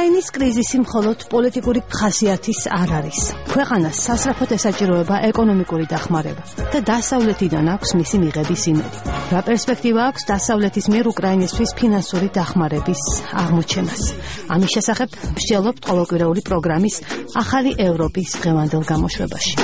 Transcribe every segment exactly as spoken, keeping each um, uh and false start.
უკრაინის კრიზისი მხოლოდ პოლიტიკური ხასიათის არ არის. ქვეყანას სასწრაფოდ ესაჭიროება ეკონომიკური დახმარება და დასავლეთიდან აქვს მისი მიღების იმედი. რა პერსპექტივა აქვს დასავლეთის მიერ უკრაინისთვის ფინანსური დახმარების აღმოჩენას? ამის შესახებ ვსჯელობთ ყოველკვირეული პროგრამის ახალი ევროპის დღევანდელ გამოშვებაში.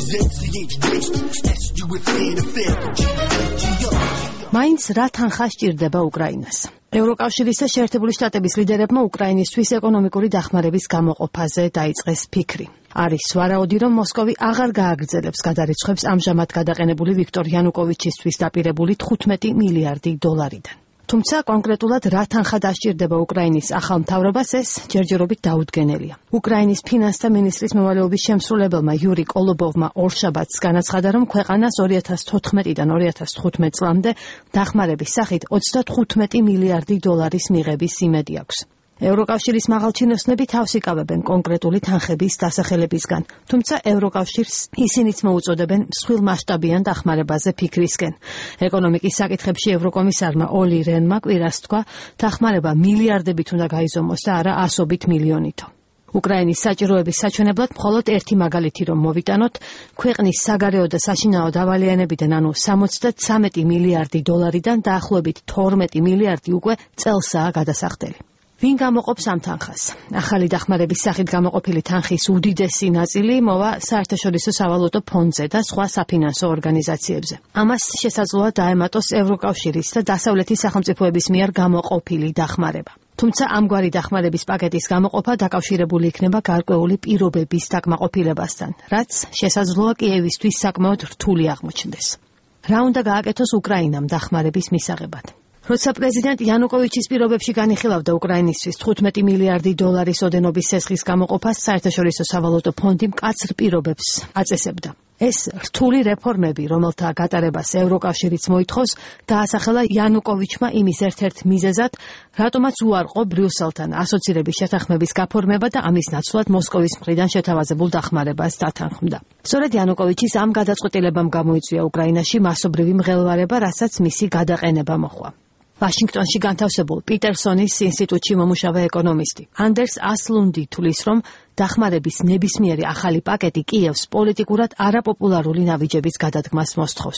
მაინც რა თანხა სჭირდება უკრაინას? ევროკავშირის და შეერთებული შტატების ლიდერებმა უკრაინისთვის ეკონომიკური დახმარების გამოყოფაზე დაიწყეს ფიქრი. არის ვარაუდი, რომ მოსკოვი აღარ გააგრძელებს გადარიცხვებს ამჟამად გადაყენებული ვიქტორ იანუკოვიჩისთვის დაპირებული თხუთმეტი მილიარდი დოლარიდან. თუმცა კონკრეტულად რა თანხა დასჭირდება უკრაინის ახალ მთავრობას, ეს ჯერჯერობით დაუდგენელია. უკრაინის ფინანსთა მინისტრის მოვალეობის შემსრულებელმა იური კოლობოვმა ორშაბათს განაცხადა, რომ ქვეყანას ორი ათას თოთხმეტიდან ორი ათას თხუთმეტ წლამდე დახმარების სახით ოცდათხუთმეტი მილიარდი დოლარის მიღების იმედი აქვს. ევროკავშირის მაღალჩინოსნები თავს იკავებენ კონკრეტული თანხების დასახელებისგან, თუმცა ევროკავშირს ისინიც მოუწოდებენ მსხვილმასშტაბიან დახმარებაზე ფიქრისკენ. ეკონომიკის საკითხებში ევროკომისარმა ოლი რენმა კვირას თქვა, დახმარება მილიარდებით უნდა გაიზომოს და არა ასობით მილიონითო. უკრაინის საჭიროების საჩვენებლად მხოლოდ ერთი მაგალითი რომ მოვიტანოთ, ქვეყნის საგარეო და საშინაო დავალიანებიდან, ანუ სამოცდათვრამეტი მილიარდი დოლარიდან დაახლოებით თორმეტი მილიარდი უკვე წელსაა გადასახდელი. ვინ გამოყოფს ამ თანხას? ახალი დახმარების სახით გამოყოფილი თანხის უდიდესი ნაწილი მოვა საერთაშორისო სავალუტო ფონდზე და სხვა საფინანსო ორგანიზაციებზე. ამას შესაძლოა დაემატოს ევროკავშირის და დასავლეთის სახელმწიფოების მიერ გამოყოფილი დახმარება. თუმცა ამგვარი დახმარების პაკეტის გამოყოფა დაკავშირებული იქნება გარკვეული პირობების დაკმაყოფილებასთან, რაც შესაძლოა კიევისთვის საკმაოდ რთული აღმოჩნდეს. რა უნდა გააკეთოს უკრაინამ დახმარების მისაღებად? როცა პრეზიდენტ იანუკოვიჩის პირობებში განიხილავდა უკრაინისთვის თხუთმეტი მილიარდი დოლარის ოდენობის სესხის გამოყოფას, საერთაშორისო სავალუტო ფონდი მკაცრ პირობებს აწესებდა. ეს რთული რეფორმები, რომელთა გატარებას ევროკავშირიც მოითხოვს, დაასახელა იანუკოვიჩმა იმის ერთ-ერთ მიზეზად, რატომაც უარყო ბრიუსელთან ასოცირების შეთანხმების გაფორმება და ამის ნაცვლად მოსკოვის მხრიდან შეთავაზებულ დახმარებას დათანხმდა. სწორედ იანუკოვიჩის ამ გადაწყვეტილებამ გამოიწვია უკრაინაში მასობრივი მღელვარება, რასაც მისი გადაყენება მოჰყვა. ვაშინგტონში განთავსებულ პიტერსონის ინსტიტუტში მომუშავე ეკონომისტი ანდერს ასლუნდი თვლის, რომ დახმარების ნებისმიერი ახალი პაკეტი კიევს პოლიტიკურად არაპოპულარული ნაბიჯების გადადგმას მოსთხოვს.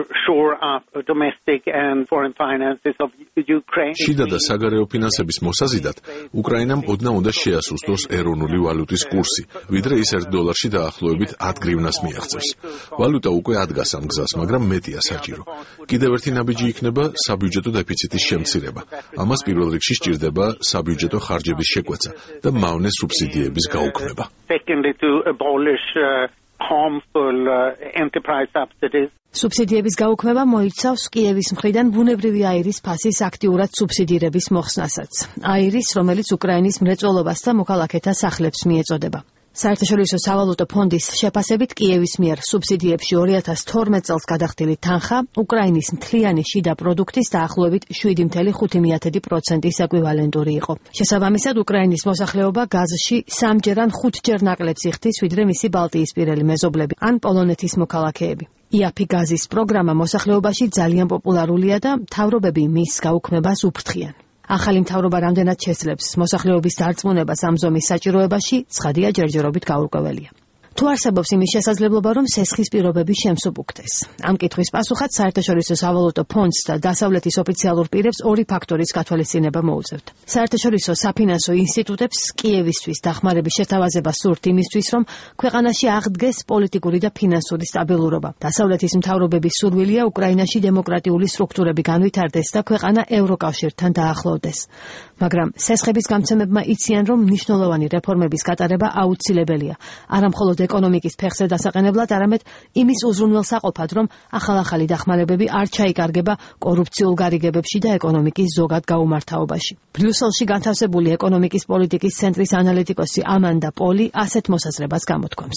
შიდა და საგარეო ფინანსების მოსაზიდად, უკრაინამ ოდნავ უნდა შეასუსტოს ეროვნული ვალუტის კურსი, ვიდრე ის ერთ დოლარში დაახლოებით ათ გრივნას მიაღწევს. ვალუტა უკვე ადგას ამ გზას, მაგრამ მეტია საჭირო. კიდევ ერთი ნაბიჯი იქნება საბიუჯეტო დეფიციტის შემცირება. ამას პირველ რიგში სჭირდება საბიუჯეტო ხარჯების შეკვეცა და მავნე სუბსიდიების გაუქმება. სუბსიდიების გაუქმება მოიცავს კიევის მხრიდან ბუნებრივი აირის ფასის აქტიურად სუბსიდირების მოხსნასაც. აირის, რომელიც უკრაინის მრეწველობას და მოქალაქეთა სახლებს მიეწოდება. საერთაშორისო სავალუტო ფონდის შეფასებით კიევის მიერ სუბსიდიებში ორი ათას თორმეტ წელს გადახდილი თანხა უკრაინის მთლიანი შიდა პროდუქტის დაახლოებით შვიდი წუთი ხუთი პროცენტის ეკვივალენტური იყო. შესაბამისად, უკრაინის მოსახლეობა გაზში სამჯერ ან ხუთჯერ ნაკლებს იხდის, ვიდრე მისი ბალტიისპირელი მეზობლები ან პოლონეთის მოქალაქეები. იაფი გაზის პროგრამა მოსახლეობაში ძალიან პოპულარულია და მთავრობები მის გაუქმებას უფრთხიან. ახალი მთავრობა რამდენად შესძლებს მოსახლეობის დარწმუნებას ამ ზომის საჭიროებაში, ცხადია ჯერჯერობით გაურკვეველია. თუ არსებობს იმის შესაძლებლობა, რომ სესხის პირობები შემსუბუქდეს. ამ კითხვის პასუხად საერთაშორისო სავალუტო ფონდს და დასავლეთის ოფიციალურ პირებს ორი ფაქტორის გათვალისწინება მოუწევთ. საერთაშორისო საფინანსო ინსტიტუტებს კიევისთვის დახმარების შეთავაზება სურთ იმისთვის, რომ ქვეყანაში აღდგეს პოლიტიკური და ფინანსური სტაბილურობა. დასავლეთის მთავრობების სურვილია უკრაინაში დემოკრატიული სტრუქტურები განვითარდეს და ქვეყანა ევროკავშირთან დაახლოვდეს. მაგრამ სესხების გამცემებმა იციან, რომ მნიშვნელოვანი რეფორმების გატარება აუცილებელია. არა მხოლოდ ეკონომიკის ფეხზე დასაყენებლად, არამედ იმის უზრუნველსაყოფად, რომ ახალ-ახალი დახმარებები არ ჩაიკარგება კორუფციულ გარიგებებში და ეკონომიკის ზოგად გაუმართავობაში. ბრიუსელში განთავსებული ეკონომიკის პოლიტიკის ცენტრის ანალიტიკოსი ამანდა პოლი ასეთ მოსაზრებას გამოთქვამს.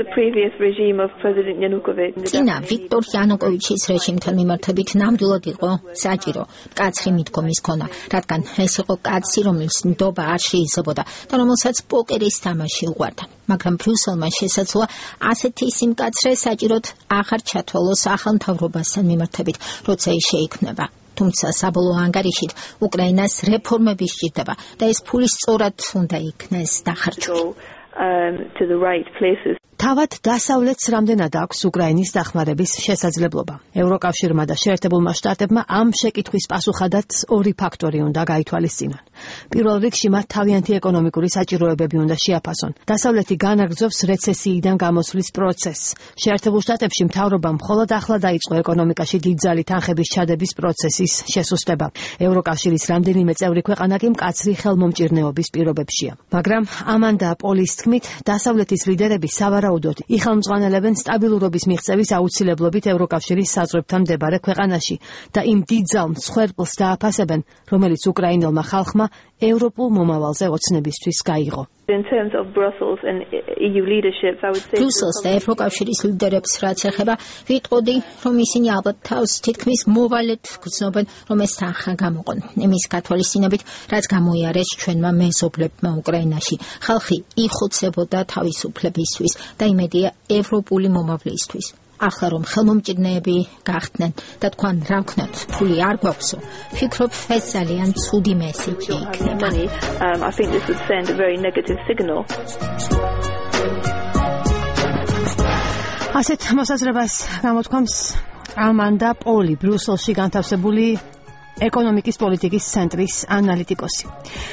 წინა ვიქტორ იანუკოვიჩის რეჟიმთან მიმართებით ნამდვილად იყო საჭირო მკაცრი მიდგომის ქონა, რადგან ეს იყო კაცი, რომელიც ნდობა არ შეიზებოდა და რომელსაც პოკერის თამაში უყვარდა. მაგრამ ბრიუსელმა შესაძლოა ასეთი სიმკაცრე საჭიროდ აღარ ჩათვალოს ახალ მთავრობასთან მიმართებით, როცა ის შეიქმნება. თუმცა საბოლოო ანგარიშით უკრაინას რეფორმები სჭირდება და ეს ფული სწორად უნდა იქნეს დახარჯული. Um, to the right places. თავად დასავლეთს რამდენად აქვს უკრაინის დახმარების შესაძლებლობა. ევროკავშირმა და შეერთებულმა შტატებმა ამ შეკითხვის პასუხადაც ორი ფაქტორი უნდა გაითვალისწინონ. პირველ რიგში მათ თავიანთი ეკონომიკური საჭიროებები უნდა შეაფასონ. დასავლეთი განაგრძობს რეცესიიდან გამოსვლის პროცესს. შეერთებულ შტატებში მთავრობამ მხოლოდ ახლა დაიწყო ეკონომიკაში დიდძალი თანხების ჩადების პროცესის შესუსტება. ევროკავშირის რამდენიმე წევრი ქვეყანა კი მკაცრი ხელმომჭირნეობის პირობებშია. მაგრამ ამანდა პოლის თქმით, დასავლეთის ლიდერები სავარაუდოდ იხელმძღვანელებენ სტაბილურობის მიღწევის აუცილებლობით ევროკავშირის საზღვრებთან მდებარე ქვეყანაში და იმ დიდძალ მსხვერპლს დააფასებენ, რომელიც უკრაინელმა ხალხმა ევროპულ მომავალზე ოცნებისთვის გაიღო. In terms of Brussels and E U leadership, I would say Brussels და ევროკავშირის ლიდერებს რაც ეხება, ვიტყოდი, რომ ისინი ალბათ თავს თითქმის მოვალედ გრძნობენ, რომ ეს თანხა გამოყონ. იმის გათვალისწინებით, რაც გამოიარეს ჩვენმა მეზობლებმა უკრაინაში. ხალხი იხოცებოდა თავისუფლებისთვის და იმედია ევროპული მომავლისთვის. ახლა რომ ხელმომჭირნეები გახდნენ და თქვენ რა ვქნათ, ფული არ გვაქვსო, ვფიქრობ, ეს ძალიან ცუდი მესიჯი იქნება. um, I think this would send a very negative signal. ასეთ მოსაზრებას გამოთქვამს ამანდა პოლი, ბრიუსელში განთავსებული ეკონომიკის პოლიტიკის ცენტრის ანალიტიკოსი.